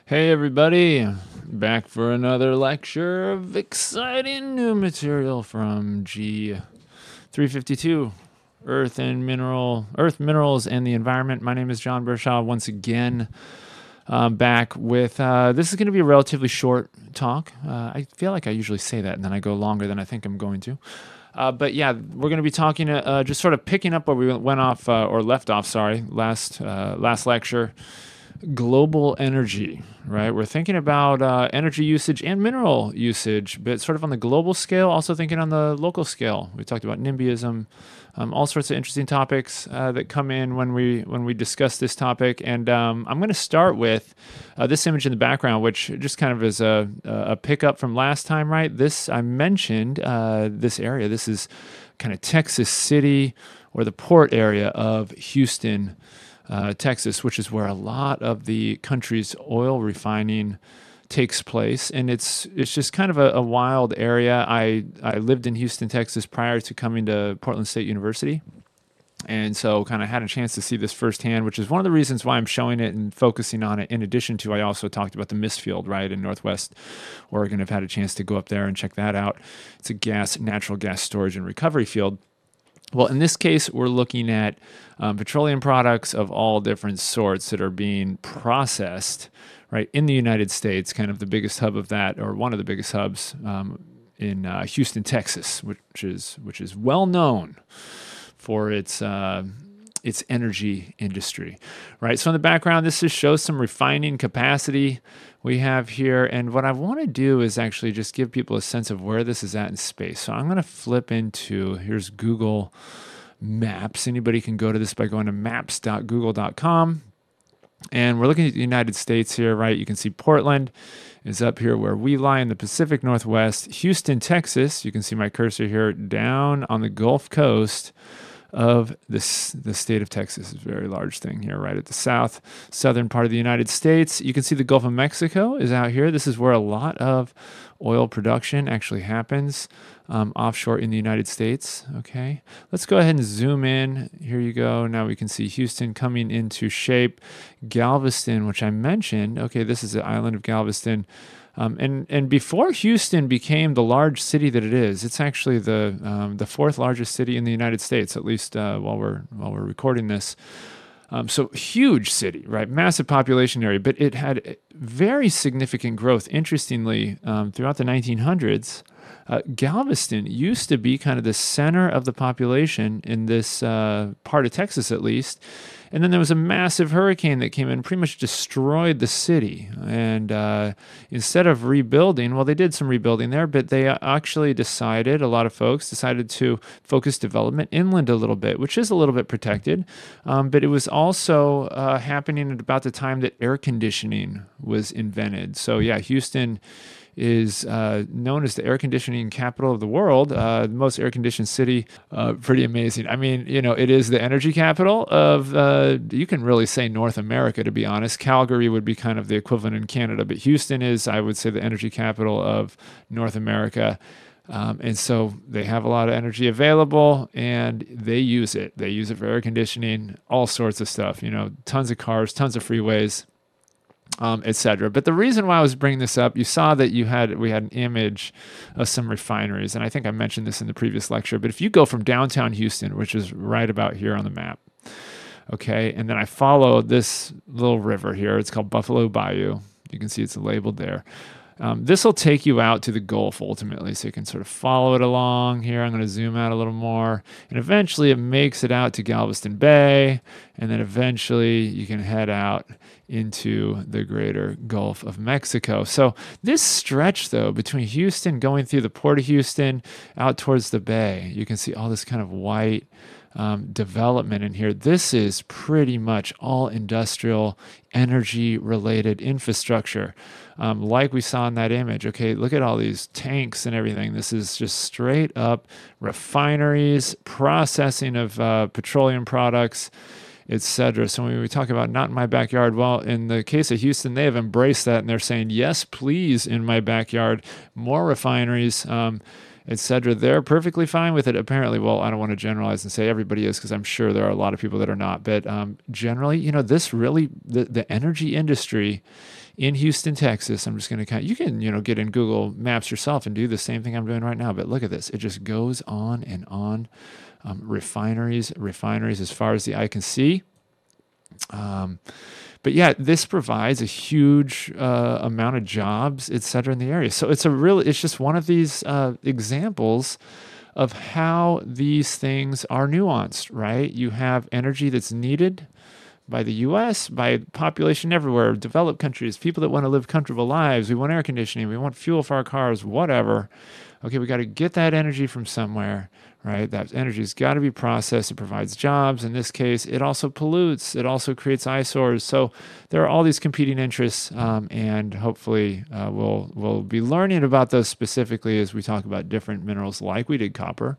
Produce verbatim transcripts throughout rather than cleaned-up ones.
Hey everybody, back for another lecture of exciting new material from G three fifty-two, Earth and Mineral, Earth, Minerals, and the Environment. My name is John Bershaw once again, um, back with, uh, this is going to be a relatively short talk. Uh, I feel like I usually say that and then I go longer than I think I'm going to. Uh, but yeah, we're going to be talking, uh, uh, just sort of picking up where we went off, uh, or left off, sorry, last, uh, last lecture. Global energy, right? We're thinking about uh, energy usage and mineral usage, but sort of on the global scale, also thinking on the local scale. We talked about NIMBYism, um, all sorts of interesting topics uh, that come in when we when we discuss this topic. And um, I'm going to start with uh, this image in the background, which just kind of is a, a pickup from last time, right? This, I mentioned uh, this area. This is kind of Texas City or the port area of Houston, Uh, Texas, which is where a lot of the country's oil refining takes place, and it's it's just kind of a, a wild area. I I lived in Houston, Texas, prior to coming to Portland State University, and so kind of had a chance to see this firsthand, which is one of the reasons why I'm showing it and focusing on it. In addition to, I also talked about the Mist Field, right, in Northwest Oregon. I've had a chance to go up there and check that out. It's a gas, natural gas storage and recovery field. Well, in this case, we're looking at um, petroleum products of all different sorts that are being processed, right, in the United States, kind of the biggest hub of that, or one of the biggest hubs um, in uh, Houston, Texas, which is which is well known for its uh, its energy industry, right? So in the background, this just shows some refining capacity we have here. And what I want to do is actually just give people a sense of where this is at in space. So I'm going to flip into, here's Google Maps. Anybody can go to this by going to maps dot google dot com. And we're looking at the United States here, right? You can see Portland is up here where we lie in the Pacific Northwest. Houston, Texas, you can see my cursor here, down on the Gulf Coast of this, the state of Texas. Is a very large thing here, right at the south, southern part of the United States. You can see the Gulf of Mexico is out here. This is where a lot of oil production actually happens um, offshore in the United States. Okay, let's go ahead and zoom in. Here you go. Now we can see Houston coming into shape. Galveston, which I mentioned. Okay, this is the island of Galveston. Um, and and before Houston became the large city that it is, it's actually the um, the fourth largest city in the United States, at least uh, while we're while we're recording this. Um, so huge city, right? Massive population area, but it had very significant growth. Interestingly, um, throughout the nineteen hundreds, uh, Galveston used to be kind of the center of the population in this uh, part of Texas, at least. And then there was a massive hurricane that came in and pretty much destroyed the city. And uh, instead of rebuilding, well, they did some rebuilding there, but they actually decided, a lot of folks decided to focus development inland a little bit, which is a little bit protected. Um, but it was also uh, happening at about the time that air conditioning was invented. So yeah, Houston is uh, known as the air conditioning capital of the world, uh, the most air conditioned city. Uh, pretty amazing. I mean, you know, it is the energy capital of, uh, you can really say North America, to be honest. Calgary would be kind of the equivalent in Canada, but Houston is, I would say, the energy capital of North America. Um, and so they have a lot of energy available and they use it. They use it for air conditioning, all sorts of stuff, you know, tons of cars, tons of freeways. Um, et cetera. But the reason why I was bringing this up, you saw that you had we had an image of some refineries, and I think I mentioned this in the previous lecture. But if you go from downtown Houston, which is right about here on the map, okay, and then I follow this little river here. It's called Buffalo Bayou. You can see it's labeled there. Um, this will take you out to the Gulf ultimately, so you can sort of follow it along here. I'm going to zoom out a little more, and eventually it makes it out to Galveston Bay, and then eventually you can head out into the greater Gulf of Mexico. So this stretch, though, between Houston going through the Port of Houston out towards the bay, you can see all this kind of white Um, development in here. This is pretty much all industrial, energy-related infrastructure, um, like we saw in that image. Okay, look at all these tanks and everything. This is just straight up refineries, processing of uh, petroleum products, et cetera. So when we talk about not in my backyard, well, in the case of Houston, they have embraced that, and they're saying, yes, please, in my backyard, more refineries, um, et cetera. They're perfectly fine with it, apparently. Well, I don't want to generalize and say everybody is, because I'm sure there are a lot of people that are not. But um, generally, you know, this really, the, the energy industry in Houston, Texas, I'm just going to kind of, you can, you know, get in Google Maps yourself and do the same thing I'm doing right now. But look at this. It just goes on and on. Um, refineries, refineries as far as the eye can see. Um, But yeah, this provides a huge uh, amount of jobs, et cetera, in the area. So it's a real, it's just one of these uh, examples of how these things are nuanced, right? You have energy that's needed by the U S, by population everywhere, developed countries, people that want to live comfortable lives. We want air conditioning, we want fuel for our cars, whatever. Okay, we got to get that energy from somewhere, right? That energy's got to be processed. It provides jobs. In this case, it also pollutes. It also creates eyesores. So there are all these competing interests, um, and hopefully uh, we'll we'll be learning about those specifically as we talk about different minerals like we did copper.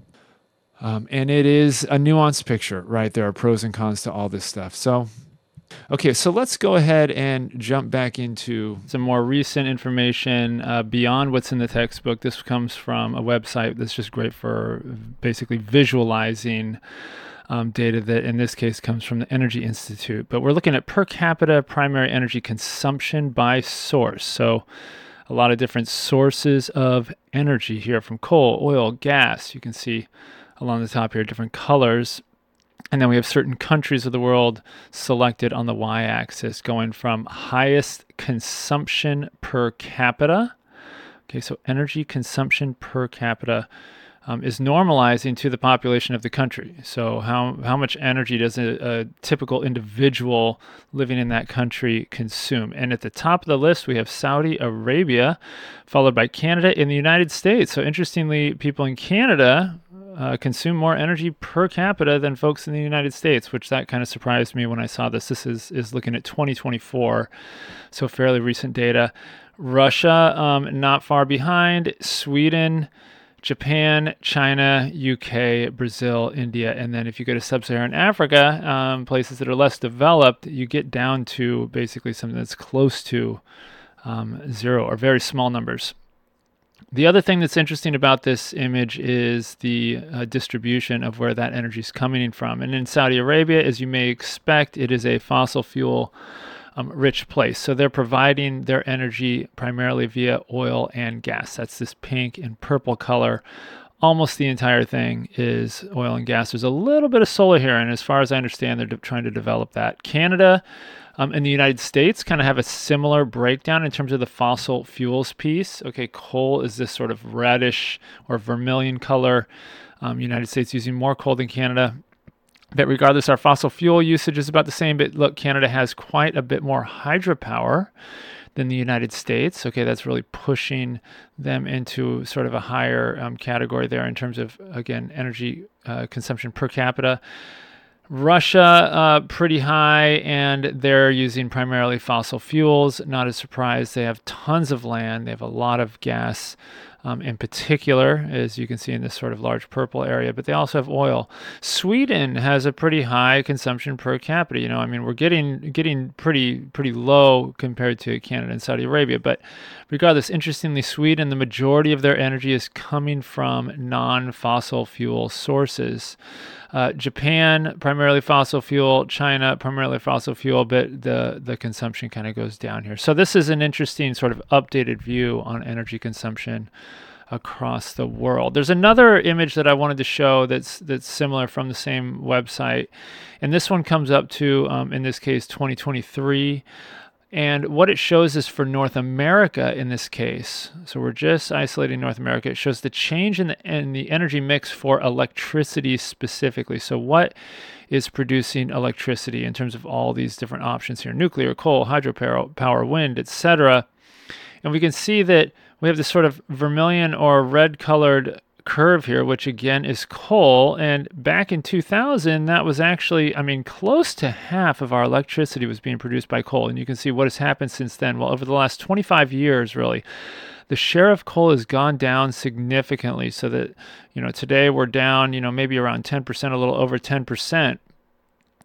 Um, and it is a nuanced picture, right? There are pros and cons to all this stuff. So, okay, so let's go ahead and jump back into some more recent information uh, beyond what's in the textbook. This comes from a website that's just great for basically visualizing um, data that in this case comes from the Energy Institute. But we're looking at per capita primary energy consumption by source. So a lot of different sources of energy here, from coal, oil, gas. You can see along the top here different colors. And then we have certain countries of the world selected on the y-axis, going from highest consumption per capita. Okay, so energy consumption per capita um, is normalizing to the population of the country. So how, how much energy does a, a typical individual living in that country consume? And at the top of the list, we have Saudi Arabia, followed by Canada and the United States. So interestingly, people in Canada Uh, consume more energy per capita than folks in the United States, which that kind of surprised me when I saw this. This is, is looking at twenty twenty-four, so fairly recent data. Russia, um, not far behind. Sweden, Japan, China, U K, Brazil, India, and then if you go to sub-Saharan Africa, um, places that are less developed, you get down to basically something that's close to um, zero or very small numbers. The other thing that's interesting about this image is the uh, distribution of where that energy is coming from. And in Saudi Arabia, as you may expect, it is a fossil fuel um, rich place. So they're providing their energy primarily via oil and gas. That's this pink and purple color. Almost the entire thing is oil and gas. There's a little bit of solar here, and as far as I understand, they're de- trying to develop that. Canada Um, and the United States kind of have a similar breakdown in terms of the fossil fuels piece. Okay, coal is this sort of reddish or vermilion color. Um, United States using more coal than Canada. But regardless, our fossil fuel usage is about the same. But look, Canada has quite a bit more hydropower than the United States. Okay, that's really pushing them into sort of a higher um, category there in terms of, again, energy uh, consumption per capita. Russia, uh, pretty high, and they're using primarily fossil fuels. Not a surprise. They have tons of land. They have a lot of gas um, in particular, as you can see in this sort of large purple area, but they also have oil. Sweden has a pretty high consumption per capita. You know, I mean, we're getting getting pretty pretty low compared to Canada and Saudi Arabia, but regardless, interestingly, Sweden, the majority of their energy is coming from non-fossil fuel sources. Uh, Japan, primarily fossil fuel. China, primarily fossil fuel, but the, the consumption kind of goes down here. So this is an interesting sort of updated view on energy consumption across the world. There's another image that I wanted to show that's that's similar from the same website. And this one comes up to, um, in this case, twenty twenty-three. And what it shows is for North America in this case. So we're just isolating North America. It shows the change in the, in the energy mix for electricity specifically. So what is producing electricity in terms of all these different options here? Nuclear, coal, hydropower, power, wind, et cetera. And we can see that we have this sort of vermilion or red colored curve here, which again is coal. And back in two thousand, that was actually, I mean, close to half of our electricity was being produced by coal. And you can see what has happened since then. Well, over the last twenty-five years, really, the share of coal has gone down significantly, so that, you know, today we're down, you know, maybe around ten percent, a little over ten percent.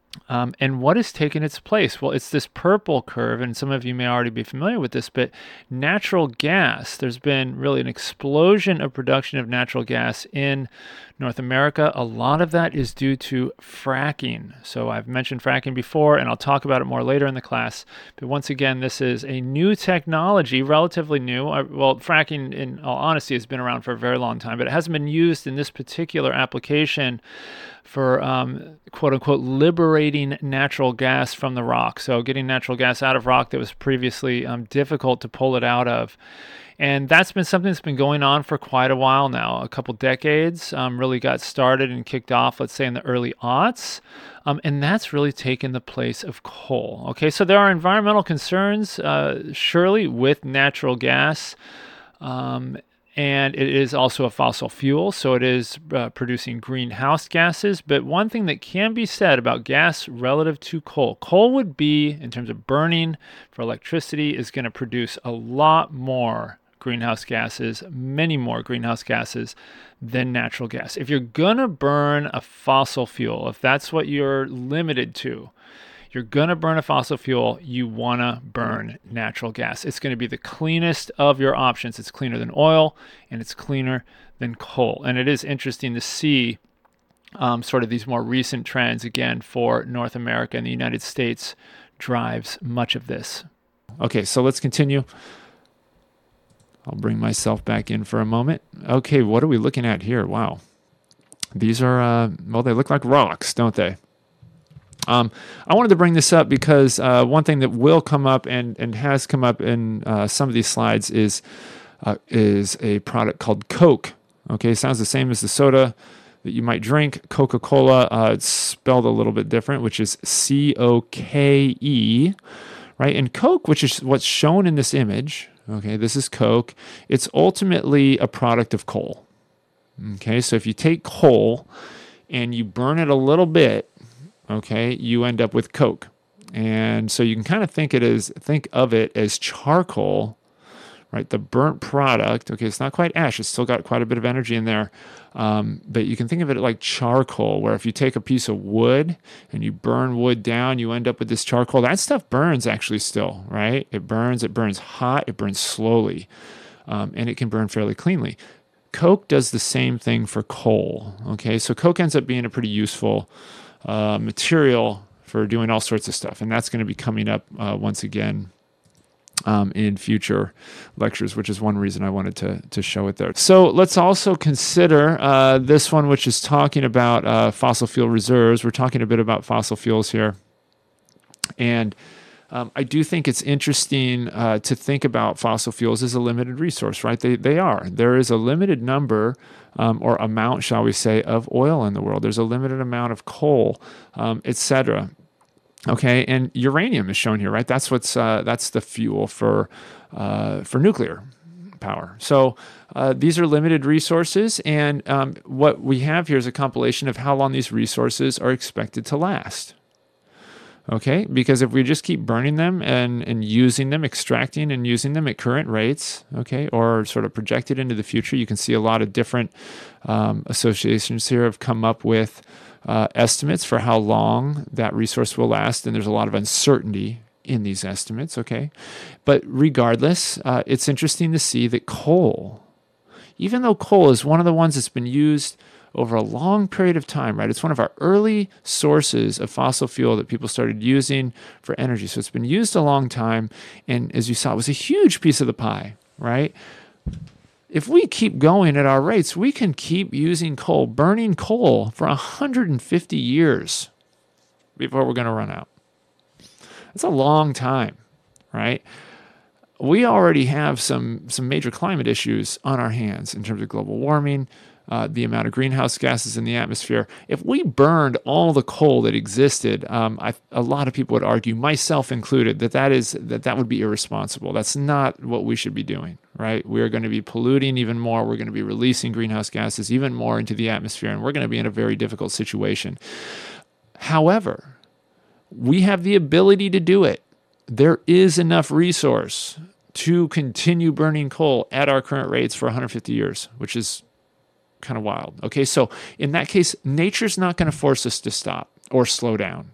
Um, and what has taken its place? Well, it's this purple curve, and some of you may already be familiar with this, but natural gas, there's been really an explosion of production of natural gas in North America. A lot of that is due to fracking. So I've mentioned fracking before, and I'll talk about it more later in the class. But once again, this is a new technology, relatively new. Well, fracking, in all honesty, has been around for a very long time, but it hasn't been used in this particular application for um, quote unquote liberating natural gas from the rock. So getting natural gas out of rock that was previously um, difficult to pull it out of. And that's been something that's been going on for quite a while now, a couple decades. Um, really got started and kicked off, let's say, in the early aughts. Um, and that's really taken the place of coal. Okay, so there are environmental concerns, uh, surely, with natural gas. Um, And it is also a fossil fuel, so it is uh, producing greenhouse gases. But one thing that can be said about gas relative to coal, coal would be, in terms of burning for electricity, is going to produce a lot more greenhouse gases, many more greenhouse gases than natural gas. If you're going to burn a fossil fuel, if that's what you're limited to, you're going to burn a fossil fuel, you want to burn natural gas. It's going to be the cleanest of your options. It's cleaner than oil, and it's cleaner than coal. And it is interesting to see um, sort of these more recent trends, again, for North America, and the United States drives much of this. Okay, so let's continue. I'll bring myself back in for a moment. Okay, what are we looking at here? Wow. These are, uh, well, they look like rocks, don't they? Um, I wanted to bring this up because uh, one thing that will come up and, and has come up in uh, some of these slides is uh, is a product called Coke. Okay, sounds the same as the soda that you might drink. Coca-Cola, uh, it's spelled a little bit different, which is C O K E, right? And Coke, which is what's shown in this image, okay, this is Coke. It's ultimately a product of coal. Okay, so if you take coal and you burn it a little bit, okay, you end up with Coke. And so you can kind of think it as think of it as charcoal, right? The burnt product. Okay, it's not quite ash. It's still got quite a bit of energy in there. Um, but you can think of it like charcoal, where if you take a piece of wood and you burn wood down, you end up with this charcoal. That stuff burns actually still, right? It burns. It burns hot. It burns slowly. Um, and it can burn fairly cleanly. Coke does the same thing for coal. Okay, so Coke ends up being a pretty useful Uh, material for doing all sorts of stuff. And that's going to be coming up uh, once again um, in future lectures, which is one reason I wanted to, to show it there. So let's also consider uh, this one, which is talking about uh, fossil fuel reserves. We're talking a bit about fossil fuels here. And um, I do think it's interesting uh, to think about fossil fuels as a limited resource, right? They, they are. There is a limited number Um, or amount, shall we say, of oil in the world. There's a limited amount of coal, um, et cetera. Okay, and uranium is shown here, right? That's what's uh, that's the fuel for uh, for nuclear power. So uh, these are limited resources, and um, what we have here is a compilation of how long these resources are expected to last. Okay, because if we just keep burning them and, and using them, extracting and using them at current rates, okay, or sort of projected into the future, you can see a lot of different um, associations here have come up with uh, estimates for how long that resource will last, and there's a lot of uncertainty in these estimates, okay? But regardless, uh, it's interesting to see that coal, even though coal is one of the ones that's been used over a long period of time, right? It's one of our early sources of fossil fuel that people started using for energy. So it's been used a long time. And as you saw, it was a huge piece of the pie, right? If we keep going at our rates, we can keep using coal, burning coal for one hundred fifty years before we're going to run out. That's a long time, right? We already have some, some major climate issues on our hands in terms of global warming, Uh, the amount of greenhouse gases in the atmosphere. If we burned all the coal that existed, um, I, a lot of people would argue, myself included, that that is that that would be irresponsible. That's not what we should be doing, right? We are going to be polluting even more. We're going to be releasing greenhouse gases even more into the atmosphere, and we're going to be in a very difficult situation. However, we have the ability to do it. There is enough resource to continue burning coal at our current rates for one hundred fifty years, which is kind of wild. Okay, so in that case, nature's not going to force us to stop or slow down.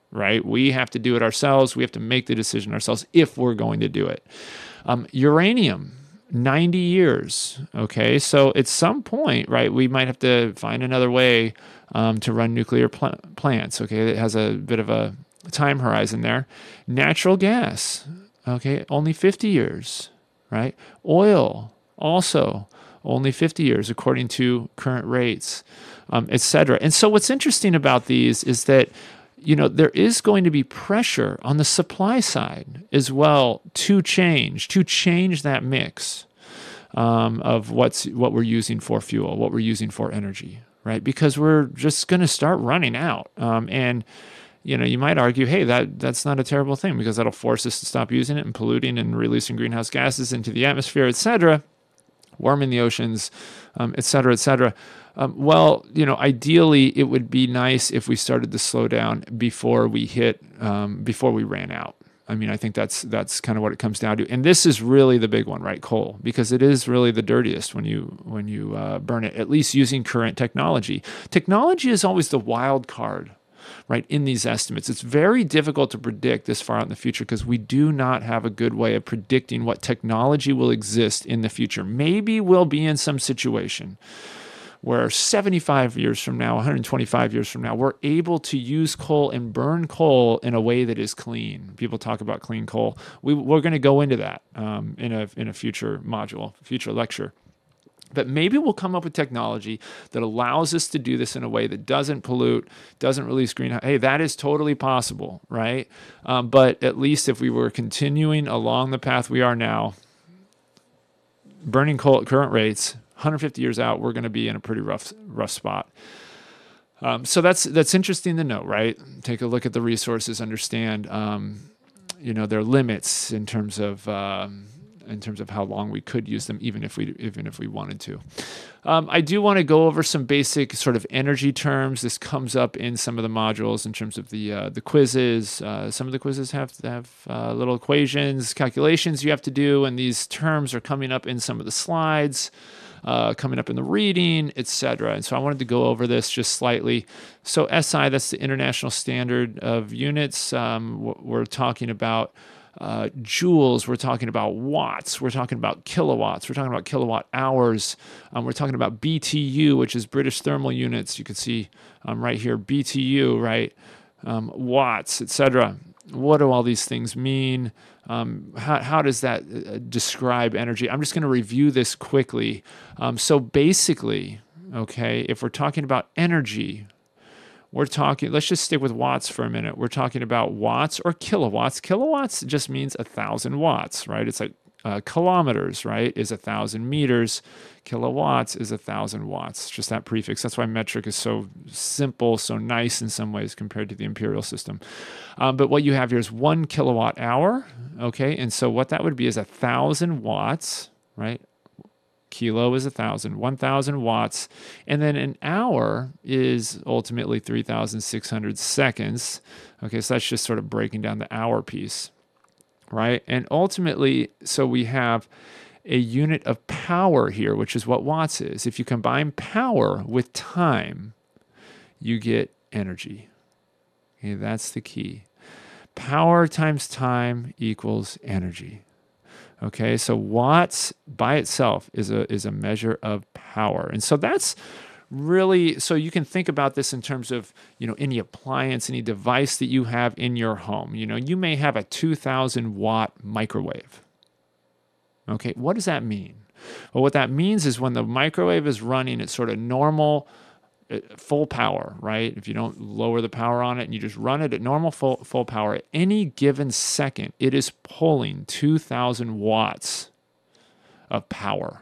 right? We have to do it ourselves. We have to make the decision ourselves if we're going to do it. Um, uranium, ninety years. Okay, so at some point, right, we might have to find another way um, to run nuclear pl- plants. Okay, it has a bit of a time horizon there. Natural gas, okay, only fifty years, right? Oil, also only fifty years according to current rates, um, et cetera. And so what's interesting about these is that, you know, there is going to be pressure on the supply side as well to change, to change that mix um, of what's what we're using for fuel, what we're using for energy, right? Because we're just going to start running out. Um, and, you know, you might argue, hey, that that's not a terrible thing because that'll force us to stop using it and polluting and releasing greenhouse gases into the atmosphere, et cetera, warming the oceans, um, et cetera, et cetera. Um, well, you know, ideally, it would be nice if we started to slow down before we hit, um, before we ran out. I mean, I think that's that's kind of what it comes down to. And this is really the big one, right? Coal, because it is really the dirtiest when you when you uh, burn it. At least using current technology. Technology is always the wild card, right, in these estimates. It's very difficult to predict this far out in the future because we do not have a good way of predicting what technology will exist in the future. Maybe we'll be in some situation where seventy-five years from now, one hundred twenty-five years from now, we're able to use coal and burn coal in a way that is clean. People talk about clean coal. We, we're going to go into that um, in a in a future module, future lecture. But maybe we'll come up with technology that allows us to do this in a way that doesn't pollute, doesn't release greenhouse. Hey, that is totally possible, right? Um, but at least if we were continuing along the path we are now, burning coal at current rates, one hundred fifty years out, we're going to be in a pretty rough, rough spot. Um, so that's that's interesting to know, right? Take a look at the resources, understand, um, you know, their limits in terms of. Um, in terms of how long we could use them, even if we even if we wanted to. Um, I do want to go over some basic sort of energy terms. This comes up in some of the modules in terms of the uh, the quizzes. Uh, some of the quizzes have have uh, little equations, calculations you have to do, and these terms are coming up in some of the slides, uh, coming up in the reading, et cetera. And so I wanted to go over this just slightly. So S I, that's the International Standard of Units. Um, we're talking about Uh, joules, we're talking about watts, we're talking about kilowatts, we're talking about kilowatt hours, um, we're talking about B T U, which is British thermal units. You can see um, right here, B T U, right? Um, watts, et cetera. What do all these things mean? Um, how, how does that uh, describe energy? I'm just going to review this quickly. Um, so basically, okay, if we're talking about energy, we're talking, let's just stick with watts for a minute. We're talking about watts or kilowatts. Kilowatts just means a thousand watts, right? It's like uh, kilometers, right, is a thousand meters. Kilowatts is a thousand watts, just that prefix. That's why metric is so simple, so nice in some ways compared to the imperial system. Um, but what you have here is one kilowatt hour, okay? And so what that would be is a thousand watts, right? Kilo is a thousand, one thousand watts. And then an hour is ultimately three thousand six hundred seconds. Okay, so that's just sort of breaking down the hour piece, right? And ultimately, so we have a unit of power here, which is what watts is. If you combine power with time, you get energy. Okay, that's the key. Power times time equals energy. Okay, so watts by itself is a is a measure of power. And so that's really, so you can think about this in terms of, you know, any appliance, any device that you have in your home. You know, you may have a two thousand watt microwave. Okay, what does that mean? Well, what that means is when the microwave is running at sort of normal full power, right? If you don't lower the power on it and you just run it at normal full, full power, at any given second, it is pulling two thousand watts of power,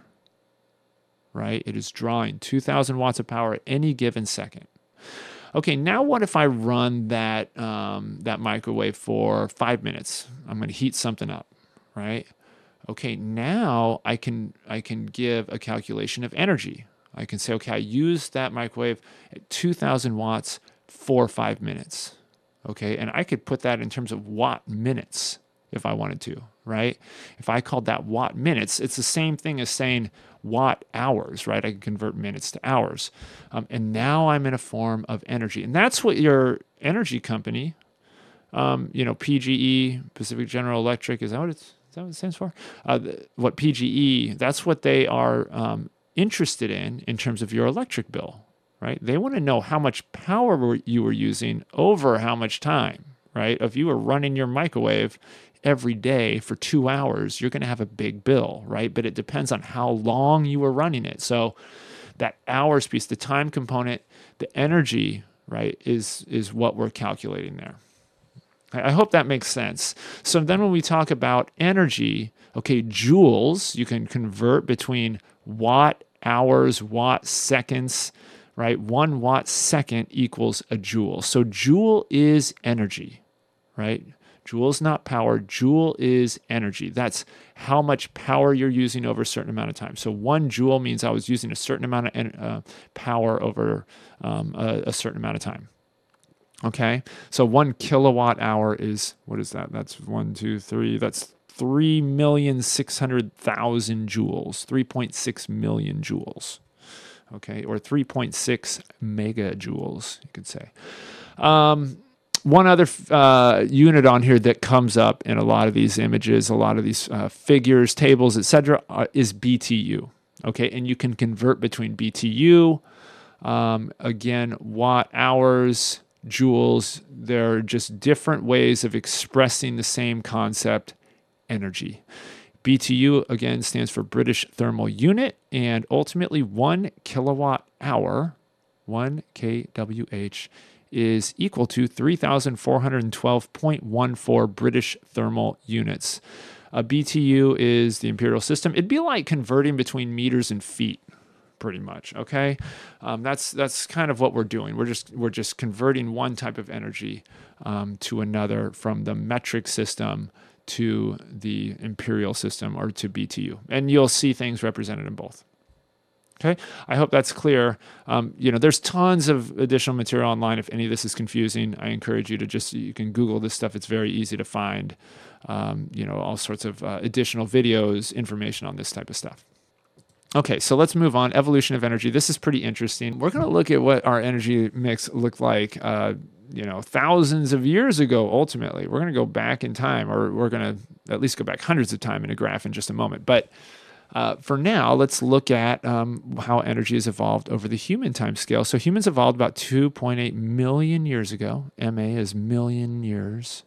right? It is drawing two thousand watts of power at any given second. Okay, now what if I run that, um, that microwave for five minutes? I'm going to heat something up, right? Okay, now I can, I can give a calculation of energy. I can say, okay, I used that microwave at two thousand watts for five minutes. Okay, and I could put that in terms of watt minutes if I wanted to, right? If I called that watt minutes, it's the same thing as saying watt hours, right? I can convert minutes to hours. Um, and now I'm in a form of energy. And that's what your energy company um, you know, P G E, Pacific General Electric, is that what it's, is that what it stands for? Uh, the, what P G E, that's what they are um, interested in in terms of your electric bill, right? They want to know how much power you were using over how much time, right? If you were running your microwave every day for two hours, you're going to have a big bill, right? But it depends on how long you were running it. So that hours piece, the time component, the energy, right, is is what we're calculating there. I hope that makes sense. So then when we talk about energy, okay, joules, you can convert between watt hours, watt seconds, right? One watt second equals a joule. So joule is energy, right? Joule is not power. Joule is energy. That's how much power you're using over a certain amount of time. So one joule means I was using a certain amount of uh, power over um, a, a certain amount of time. Okay, so one kilowatt hour is, what is that? That's one, two, three. That's three million six hundred thousand joules, three point six million joules. Okay, or three point six megajoules, you could say. Um, one other uh, unit on here that comes up in a lot of these images, a lot of these uh, figures, tables, et cetera, uh, is B T U. Okay, and you can convert between B T U, um, again, watt hours, joules. They're just different ways of expressing the same concept, energy. B T U, again, stands for British Thermal Unit, and ultimately one kilowatt hour, one K W H, is equal to three thousand four hundred twelve point one four British thermal units. A B T U is the imperial system. It'd be like converting between meters and feet, pretty much. Okay, um, that's that's kind of what we're doing. We're just we're just converting one type of energy um, to another from the metric system to the imperial system, or to B T U, and you'll see things represented in both. Okay, I hope that's clear. Um, you know, there's tons of additional material online. If any of this is confusing, I encourage you to just, you can Google this stuff. It's very easy to find. Um, you know, all sorts of uh, additional videos, information on this type of stuff. Okay, so let's move on. Evolution of energy. This is pretty interesting. We're going to look at what our energy mix looked like, uh, you know, thousands of years ago, ultimately. We're going to go back in time, or we're going to at least go back hundreds of time in a graph in just a moment. But uh, for now, let's look at um, how energy has evolved over the human time scale. So humans evolved about two point eight million years ago. M A is million years.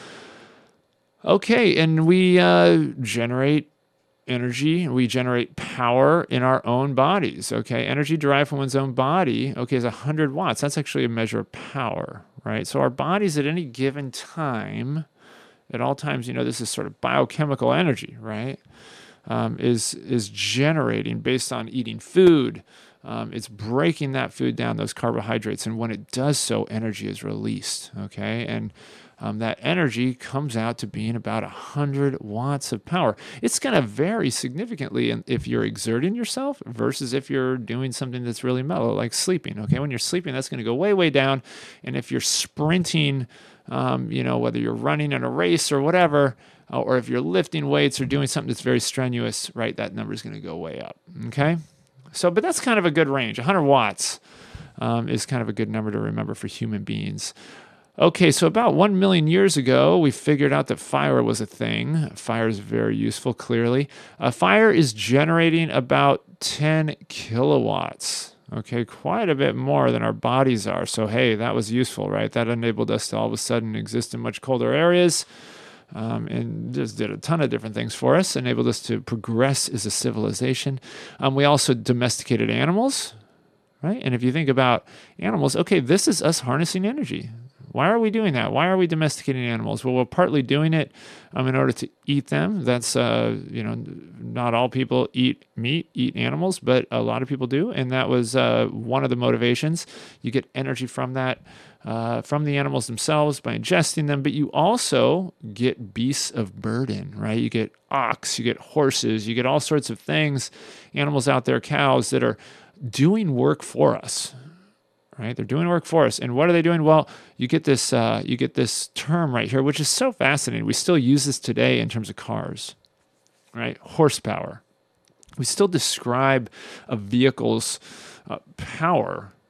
Okay, and we uh, generate energy, we generate power in our own bodies. Okay, energy derived from one's own body, okay, is one hundred watts. That's actually a measure of power, right? So our bodies at any given time, at all times, you know, this is sort of biochemical energy, right? Um, is is generating based on eating food. Um, it's breaking that food down, those carbohydrates, and when it does so, energy is released, okay? And Um, that energy comes out to being about one hundred watts of power. It's going to vary significantly in, if you're exerting yourself versus if you're doing something that's really mellow, like sleeping. Okay, when you're sleeping, that's going to go way, way down. And if you're sprinting, um, you know, whether you're running in a race or whatever, uh, or if you're lifting weights or doing something that's very strenuous, right, that number is going to go way up. Okay, so, but that's kind of a good range. one hundred watts um, is kind of a good number to remember for human beings. Okay, so about one million years ago, we figured out that fire was a thing. Fire is very useful, clearly. Uh, fire is generating about ten kilowatts. Okay, quite a bit more than our bodies are. So, hey, that was useful, right? That enabled us to all of a sudden exist in much colder areas, um, and just did a ton of different things for us, enabled us to progress as a civilization. Um, we also domesticated animals, right? And if you think about animals, okay, this is us harnessing energy. Why are we doing that? Why are we domesticating animals? Well, we're partly doing it um, in order to eat them. That's, uh, you know, not all people eat meat, eat animals, but a lot of people do. And that was uh, one of the motivations. You get energy from that, uh, from the animals themselves by ingesting them, but you also get beasts of burden, right? You get ox, you get horses, you get all sorts of things, animals out there, cows that are doing work for us. Right, they're doing work for us, and what are they doing? Well, you get this, uh, you get this term right here, which is so fascinating. We still use this today in terms of cars, right? Horsepower. We still describe a vehicle's uh, power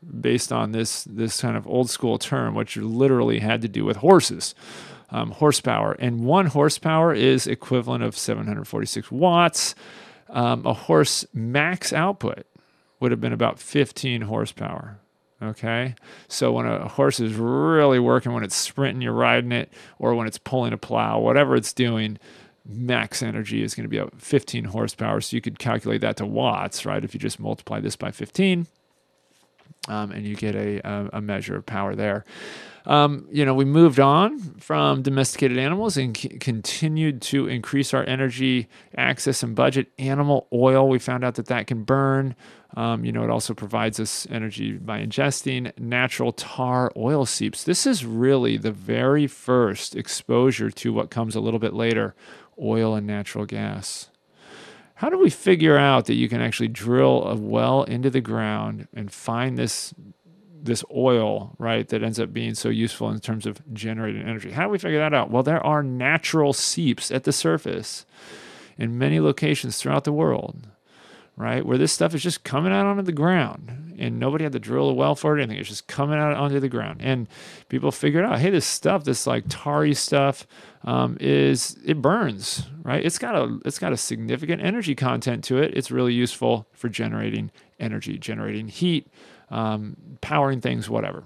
based on this this kind of old school term, which literally had to do with horses, um, horsepower. And one horsepower is equivalent of seven hundred forty-six watts. Um, a horse max output would have been about fifteen horsepower. Okay, so when a horse is really working, when it's sprinting, you're riding it, or when it's pulling a plow, whatever it's doing, max energy is going to be about fifteen horsepower. So you could calculate that to watts, right? If you just multiply this by fifteen, um, and you get a, a, a measure of power there. Um, you know, we moved on from domesticated animals and c- continued to increase our energy access and budget. Animal oil, we found out that that can burn. Um, you know, it also provides us energy by ingesting natural tar oil seeps. This is really the very first exposure to what comes a little bit later, oil and natural gas. How do we figure out that you can actually drill a well into the ground and find this this oil, right, that ends up being so useful in terms of generating energy? How do we figure that out? Well, there are natural seeps at the surface in many locations throughout the world, right, where this stuff is just coming out onto the ground, and nobody had to drill a well for it or anything. It's just coming out onto the ground. And people figured out, hey, this stuff, this like tarry stuff, um, is it burns, right? It's got a it's got a significant energy content to it. It's really useful for generating energy, generating heat, um, powering things, whatever.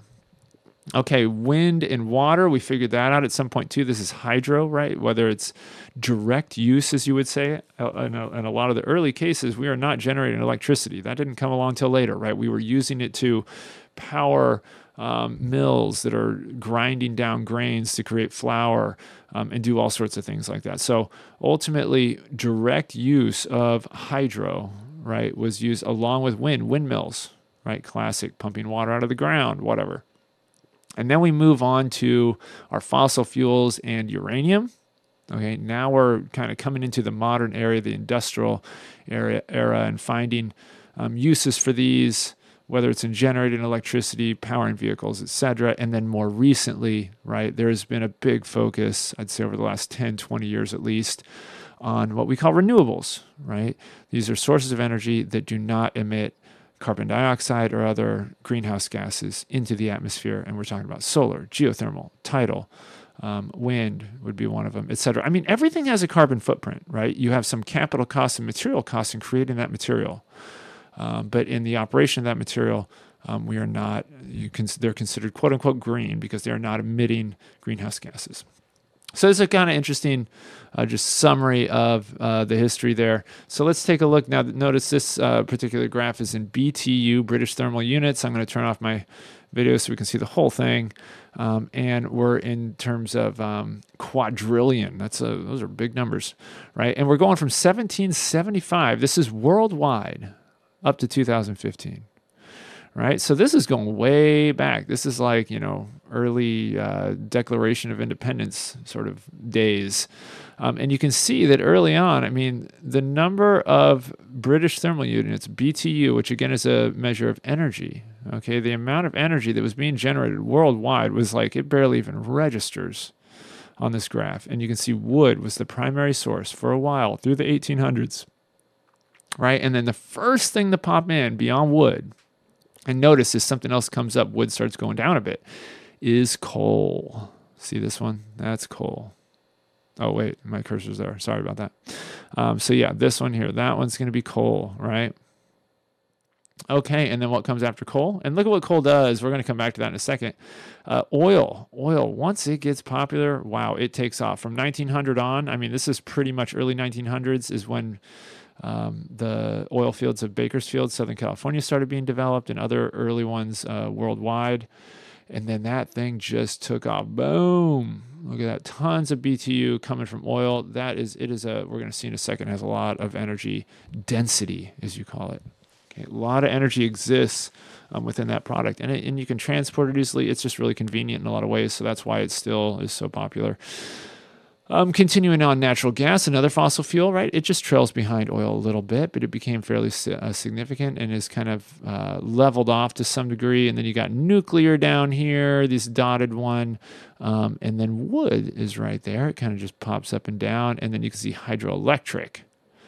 Okay, wind and water, we figured that out at some point too. This is hydro, right? Whether it's direct use, as you would say. In a, in a lot of the early cases, we are not generating electricity. That didn't come along till later, right? We were using it to power um, mills that are grinding down grains to create flour, um, and do all sorts of things like that. So ultimately, direct use of hydro, right, was used along with wind, windmills, right? Classic, pumping water out of the ground, whatever. And then we move on to our fossil fuels and uranium. Okay, now we're kind of coming into the modern era, the industrial era, era and finding um, uses for these, whether it's in generating electricity, powering vehicles, et cetera. And then more recently, right, there's been a big focus, I'd say over the last ten, twenty years at least, on what we call renewables, right? These are sources of energy that do not emit carbon dioxide or other greenhouse gases into the atmosphere. And we're talking about solar, geothermal, tidal, um, wind would be one of them, et cetera. I mean, everything has a carbon footprint, right? You have some capital costs and material costs in creating that material. Um, but in the operation of that material, um, we are not, you can, they're considered quote unquote green because they are not emitting greenhouse gases. So it's a kind of interesting uh, just summary of uh, the history there. So let's take a look now. Notice this uh, particular graph is in B T U, British thermal units. I'm going to turn off my video so we can see the whole thing. Um, and we're in terms of um, quadrillion. That's a, those are big numbers, right? And we're going from seventeen seventy-five, this is worldwide, up to two thousand fifteen. Right, so this is going way back. This is like, you know, early uh, Declaration of Independence sort of days. Um, and you can see that early on, I mean, the number of British thermal units, B T U, which again is a measure of energy, okay, the amount of energy that was being generated worldwide was like, it barely even registers on this graph. And you can see wood was the primary source for a while through the eighteen hundreds, right? And then the first thing to pop in beyond wood, and notice as something else comes up, wood starts going down a bit, is coal. See this one? That's coal. Oh, wait, my cursor's there. Sorry about that. Um, so yeah, this one here, that one's going to be coal, right? Okay, and then what comes after coal? And look at what coal does. We're going to come back to that in a second. Uh, oil. Oil, once it gets popular, wow, it takes off. From nineteen hundred on, I mean, this is pretty much early nineteen hundreds is when Um, the oil fields of Bakersfield, Southern California started being developed, and other early ones uh, worldwide. And then that thing just took off. Boom. Look at that. Tons of B T U coming from oil. That is, it is a, we're going to see in a second, has a lot of energy density, as you call it. Okay, a lot of energy exists um, within that product, and, it, and you can transport it easily. It's just really convenient in a lot of ways, so that's why it still is so popular. Um, continuing on, natural gas, another fossil fuel, right? It just trails behind oil a little bit, but it became fairly uh, significant and is kind of uh, leveled off to some degree. And then you got nuclear down here, this dotted one, um, and then wood is right there. It kind of just pops up and down, and then you can see hydroelectric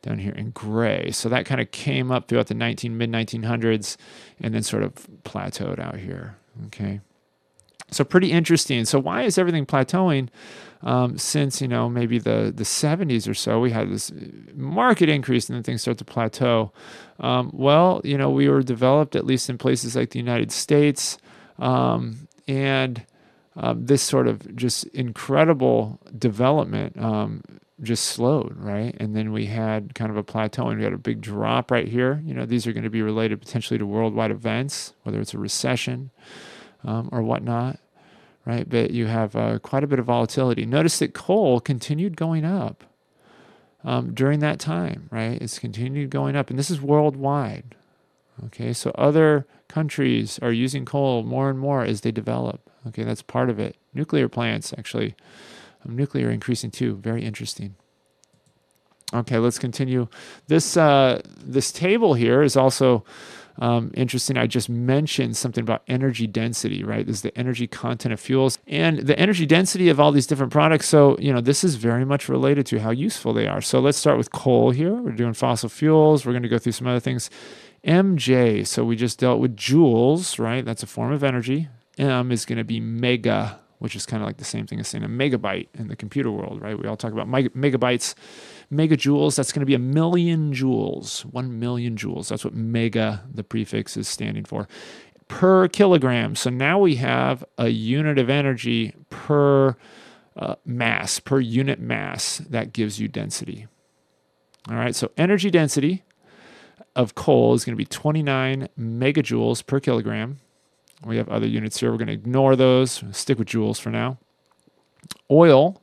down here in gray. So that kind of came up throughout the nineteen mid nineteen hundreds and then sort of plateaued out here. Okay. So pretty interesting. So why is everything plateauing? Um, since, you know, maybe the, the seventies or so, we had this market increase and then things start to plateau. Um, well, you know, we were developed, at least in places like the United States, um, and um, this sort of just incredible development um, just slowed, right? And then we had kind of a plateau and we had a big drop right here. You know, these are going to be related potentially to worldwide events, whether it's a recession um, or whatnot. Right, but you have uh, quite a bit of volatility. Notice that coal continued going up um, during that time, right? It's continued going up, and this is worldwide. Okay, so other countries are using coal more and more as they develop. Okay, that's part of it. Nuclear plants, actually, um, nuclear increasing too. Very interesting. Okay, let's continue. This uh, this table here is also Um, interesting. I just mentioned something about energy density, right? This is the energy content of fuels and the energy density of all these different products. So, you know, this is very much related to how useful they are. So let's start with coal here. We're doing fossil fuels. We're going to go through some other things. M J. So we just dealt with joules, right? That's a form of energy. M is going to be mega, which is kind of like the same thing as saying a megabyte in the computer world, right? We all talk about meg- megabytes. Megajoules, that's going to be a million joules, one million joules. That's what mega, the prefix, is standing for, per kilogram. So now we have a unit of energy per uh, mass, per unit mass. That gives you density. All right, so energy density of coal is going to be twenty-nine megajoules per kilogram. We have other units here. We're going to ignore those, stick with joules for now. Oil,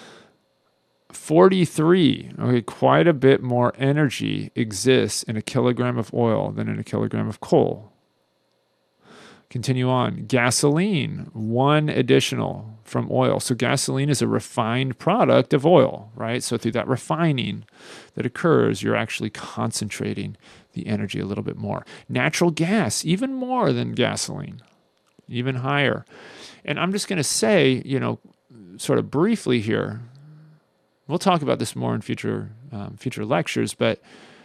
forty-three. Okay, quite a bit more energy exists in a kilogram of oil than in a kilogram of coal. Continue on. Gasoline, one additional from oil. So gasoline is a refined product of oil, right? So through that refining that occurs, you're actually concentrating the energy a little bit more. Natural gas, even more than gasoline, even higher. And I'm just going to say, you know, sort of briefly here, we'll talk about this more in future um, future lectures, but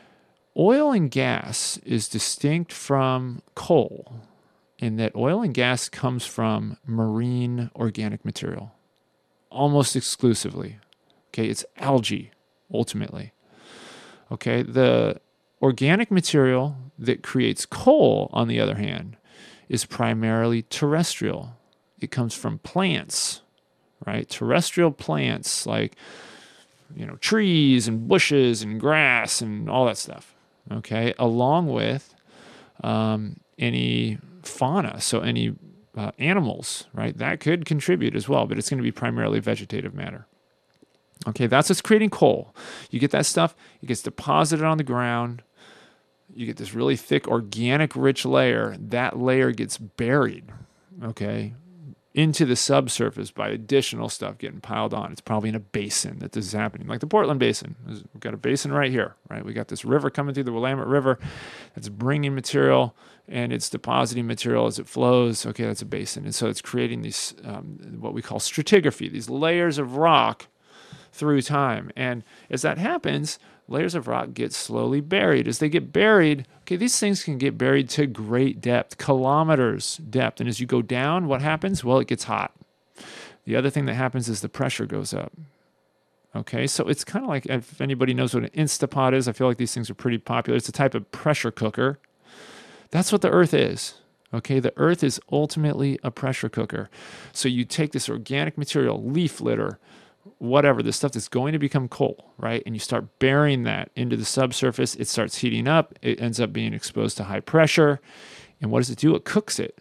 oil and gas is distinct from coal in that oil and gas comes from marine organic material, almost exclusively. Okay, it's algae, ultimately. Okay, the organic material that creates coal, on the other hand, is primarily terrestrial. It comes from plants, right? Terrestrial plants like you know, trees and bushes and grass and all that stuff, okay, along with um, any fauna, so any uh, animals, right, that could contribute as well, but it's going to be primarily vegetative matter. Okay, that's what's creating coal. You get that stuff, it gets deposited on the ground, you get this really thick organic rich layer, that layer gets buried, okay, into the subsurface by additional stuff getting piled on. It's probably in a basin that this is happening, like the Portland Basin. We've got a basin right here, right? We got this river coming through the Willamette River that's bringing material and it's depositing material as it flows. Okay, that's a basin. And so it's creating these, um, what we call stratigraphy, these layers of rock through time. And as that happens, layers of rock get slowly buried. As they get buried, okay, these things can get buried to great depth, kilometers depth. And as you go down, what happens? Well, it gets hot. The other thing that happens is the pressure goes up. Okay, so it's kind of like, if anybody knows what an Instapot is, I feel like these things are pretty popular. It's a type of pressure cooker. That's what the Earth is. Okay, the Earth is ultimately a pressure cooker. So you take this organic material, leaf litter, whatever, the stuff that's going to become coal, right? And you start burying that into the subsurface. It starts heating up. It ends up being exposed to high pressure. And what does it do? It cooks it.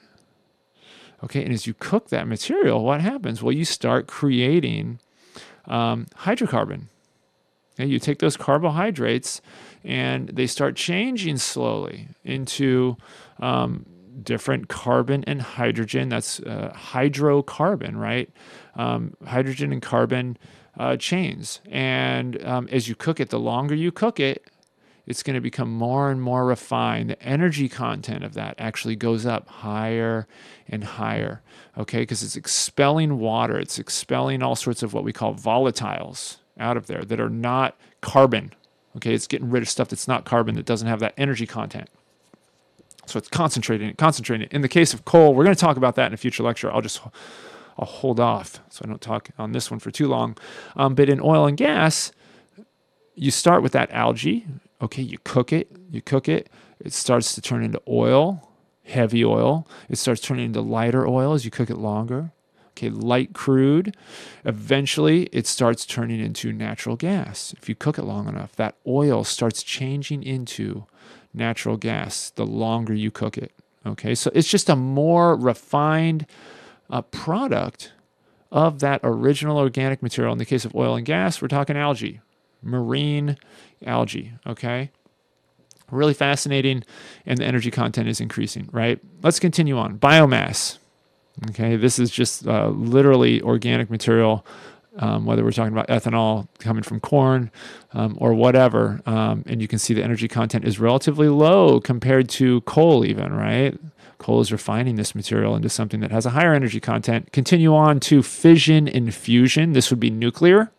Okay, and as you cook that material, what happens? Well, you start creating um, hydrocarbon. Okay, you take those carbohydrates and they start changing slowly into um, different carbon and hydrogen. That's uh, hydrocarbon, right? Um, hydrogen and carbon uh, chains. And um, as you cook it, the longer you cook it, it's going to become more and more refined. The energy content of that actually goes up higher and higher, okay? Because it's expelling water. It's expelling all sorts of what we call volatiles out of there that are not carbon, Okay, it's getting rid of stuff that's not carbon, that doesn't have that energy content. So it's concentrating it, concentrating it. In the case of coal, we're going to talk about that in a future lecture. I'll just I'll hold off so I don't talk on this one for too long. Um, but in oil and gas, you start with that algae. Okay, you cook it, you cook it. It starts to turn into oil, heavy oil. It starts turning into lighter oil as you cook it longer. Okay, light crude. Eventually, it starts turning into natural gas. If you cook it long enough, that oil starts changing into natural gas the longer you cook it. Okay, so it's just a more refined uh, product of that original organic material. In the case of oil and gas, we're talking algae, marine algae. Okay, really fascinating, and the energy content is increasing, right? Let's continue on. Biomass. Okay, this is just uh, literally organic material, um, whether we're talking about ethanol coming from corn um, or whatever. Um, and you can see the energy content is relatively low compared to coal even, right? Coal is refining this material into something that has a higher energy content. Continue on to fission and fusion. This would be nuclear.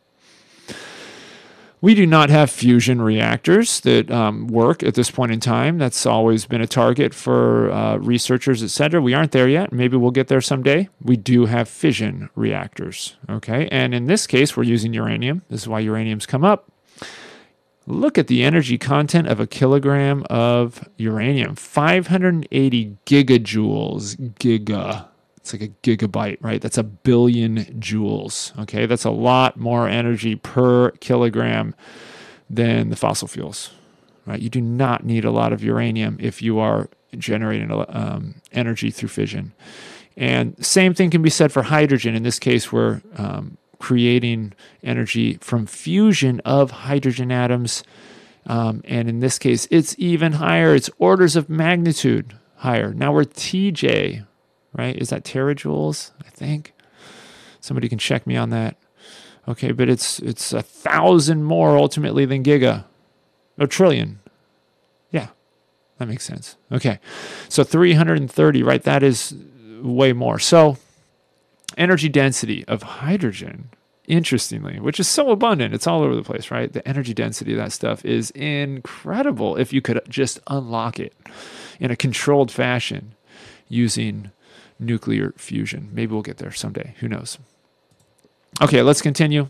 We do not have fusion reactors that um, work at this point in time. That's always been a target for uh, researchers, et cetera. We aren't there yet. Maybe we'll get there someday. We do have fission reactors, okay? And in this case, we're using uranium. This is why uranium's come up. Look at the energy content of a kilogram of uranium. five hundred eighty gigajoules. Giga. It's like a gigabyte, right? That's a billion joules, okay? That's a lot more energy per kilogram than the fossil fuels, right? You do not need a lot of uranium if you are generating um, energy through fission. And same thing can be said for hydrogen. In this case, we're um, creating energy from fusion of hydrogen atoms. Um, and in this case, it's even higher. It's orders of magnitude higher. Now we're T J, right? Is that terajoules? I think somebody can check me on that. Okay, but it's it's a thousand more ultimately than giga, or trillion. Yeah, that makes sense. Okay, so three hundred thirty, right? That is way more. So energy density of hydrogen, interestingly, which is so abundant, it's all over the place, right? The energy density of that stuff is incredible if you could just unlock it in a controlled fashion using nuclear fusion. Maybe we'll get there someday. Who knows? Okay, let's continue.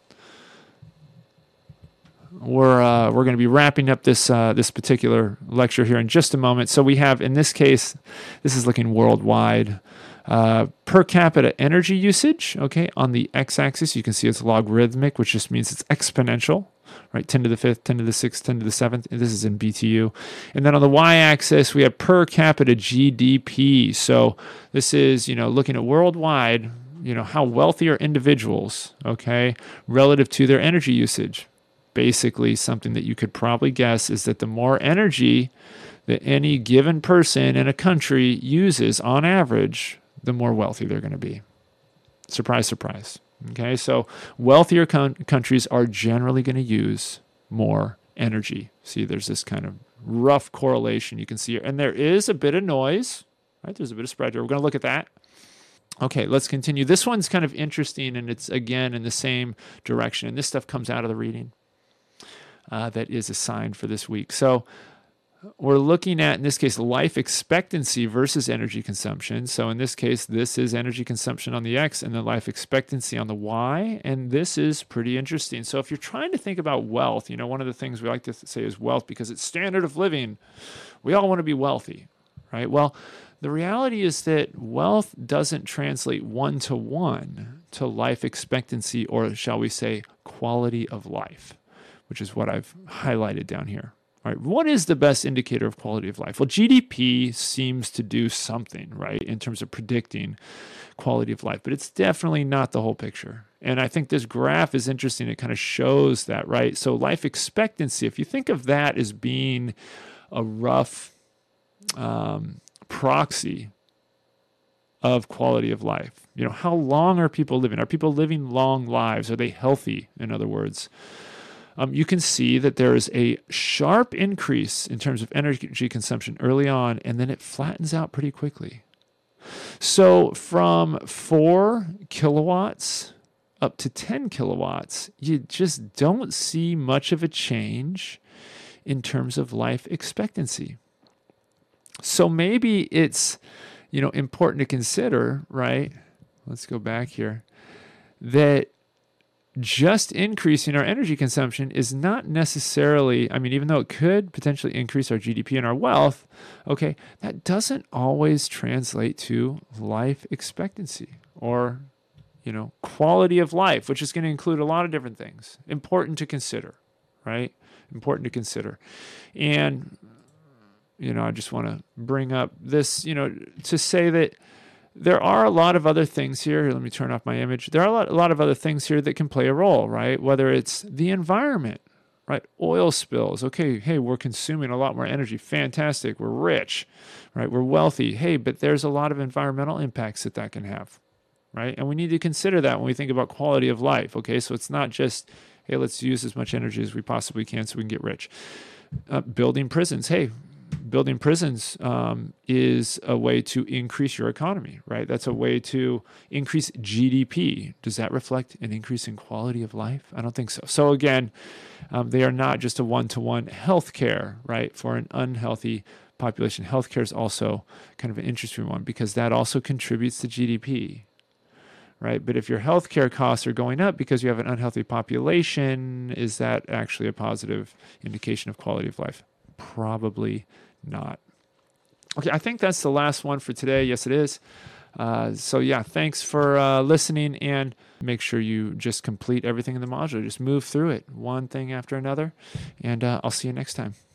We're uh, we're going to be wrapping up this uh, this particular lecture here in just a moment. So we have, in this case, this is looking worldwide. Uh, per capita energy usage, okay, on the x-axis, you can see it's logarithmic, which just means it's exponential, right? ten to the fifth, ten to the sixth, ten to the seventh. And this is in B T U. And then on the y-axis, we have per capita G D P. So this is, you know, looking at worldwide, you know, how wealthy are individuals, okay, relative to their energy usage. Basically, something that you could probably guess is that the more energy that any given person in a country uses on average, the more wealthy they're going to be. Surprise, surprise. Okay, so wealthier con- countries are generally going to use more energy. See, there's this kind of rough correlation you can see here. And there is a bit of noise, right? There's a bit of spread here. We're going to look at that. Okay, let's continue. This one's kind of interesting, and it's, again, in the same direction. And this stuff comes out of the reading uh, that is assigned for this week. So we're looking at, in this case, life expectancy versus energy consumption. So in this case, this is energy consumption on the X and then life expectancy on the Y. And this is pretty interesting. So if you're trying to think about wealth, you know, one of the things we like to say is wealth because it's standard of living. We all want to be wealthy, right? Well, the reality is that wealth doesn't translate one-to-one to life expectancy, or shall we say quality of life, which is what I've highlighted down here. All right, what is the best indicator of quality of life? Well, G D P seems to do something, right, in terms of predicting quality of life, but it's definitely not the whole picture. And I think this graph is interesting. It kind of shows that, right? So life expectancy, if you think of that as being a rough um, proxy of quality of life, you know, how long are people living? Are people living long lives? Are they healthy, in other words? Um, you can see that there is a sharp increase in terms of energy consumption early on, and then it flattens out pretty quickly. So from four kilowatts up to ten kilowatts, you just don't see much of a change in terms of life expectancy. So maybe it's, you know, important to consider, right? Let's go back here, that just increasing our energy consumption is not necessarily, I mean, even though it could potentially increase our G D P and our wealth, okay, that doesn't always translate to life expectancy or, you know, quality of life, which is going to include a lot of different things. Important to consider, right? Important to consider. And, you know, I just want to bring up this, you know, to say that there are a lot of other things here. Let me turn off my image. There are a lot, a lot of other things here that can play a role, right? Whether it's the environment, right? Oil spills. Okay, hey, we're consuming a lot more energy. Fantastic. We're rich, right? We're wealthy. Hey, but there's a lot of environmental impacts that that can have, right? And we need to consider that when we think about quality of life, okay? So it's not just, hey, let's use as much energy as we possibly can so we can get rich. Uh, building prisons. Hey, building prisons um, is a way to increase your economy, right? That's a way to increase G D P. Does that reflect an increase in quality of life? I don't think so. So again, um, they are not just a one-to-one healthcare, right? For an unhealthy population. Healthcare is also kind of an interesting one because that also contributes to G D P, right? But if your healthcare costs are going up because you have an unhealthy population, is that actually a positive indication of quality of life? Probably not. Okay, I think that's the last one for today. Yes, it is. Uh, so yeah, thanks for uh, listening, and make sure you just complete everything in the module. Just move through it, one thing after another, and uh, I'll see you next time.